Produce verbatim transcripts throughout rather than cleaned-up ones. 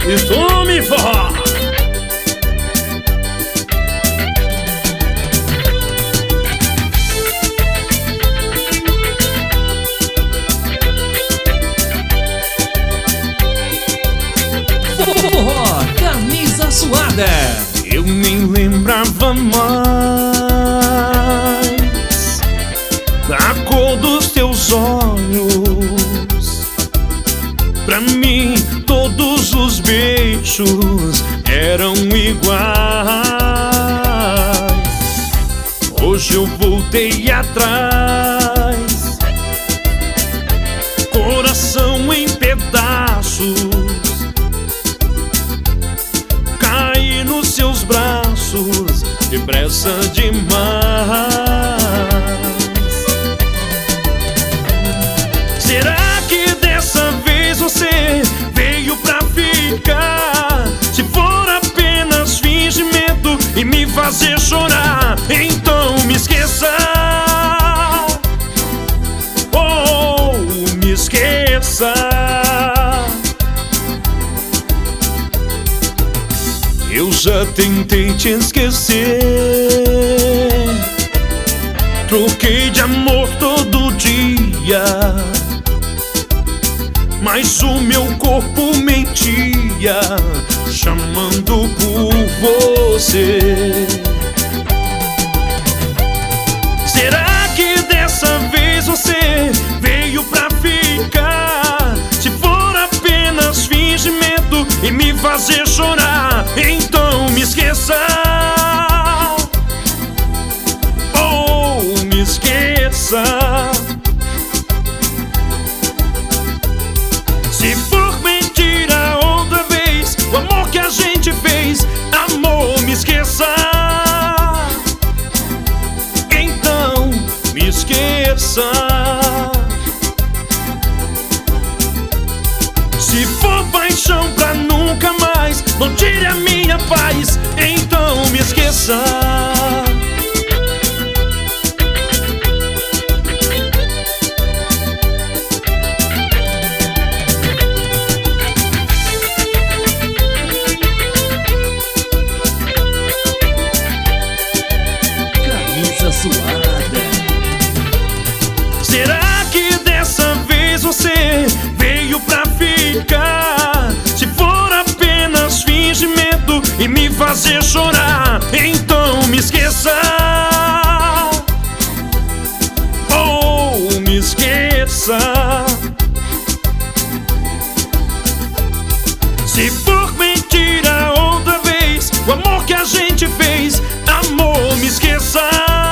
e tome forró. Forró Camisa Suada. Eu nem lembrava mais a cor dos teus olhos. Pra mim todos os beijos eram iguais. Hoje eu voltei atrás, coração em pedaços. Caí nos seus braços depressa demais. Será que dessa vez você veio pra ficar? Se for apenas fingimento e me fazer chorar, então me esqueça. Oh, me esqueça. Eu já tentei te esquecer, troquei de amor todo dia, mas o meu corpo mentia, chamando por você. Será que dessa vez você veio pra ficar? Se for apenas fingimento e me fazer chorar, então me esqueça. Oh, me esqueça. Se for mentira outra vez o amor que a gente fez, amor, me esqueça. Então me esqueça. Se for paixão pra nunca mais, não tire a minha paz, então me esqueça. Camisa Suada. Será que dessa vez você veio pra ficar? Se for apenas fingimento e me fazer chorar, então me esqueça. Oh, me esqueça. Se for mentira outra vez o amor que a gente fez, amor, me esqueça.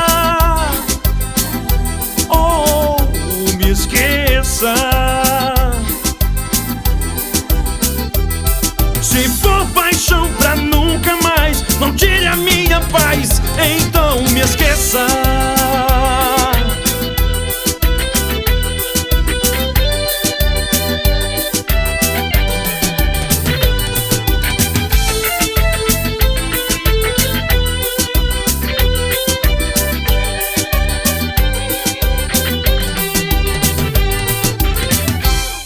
Oh, me esqueça. Se for paixão pra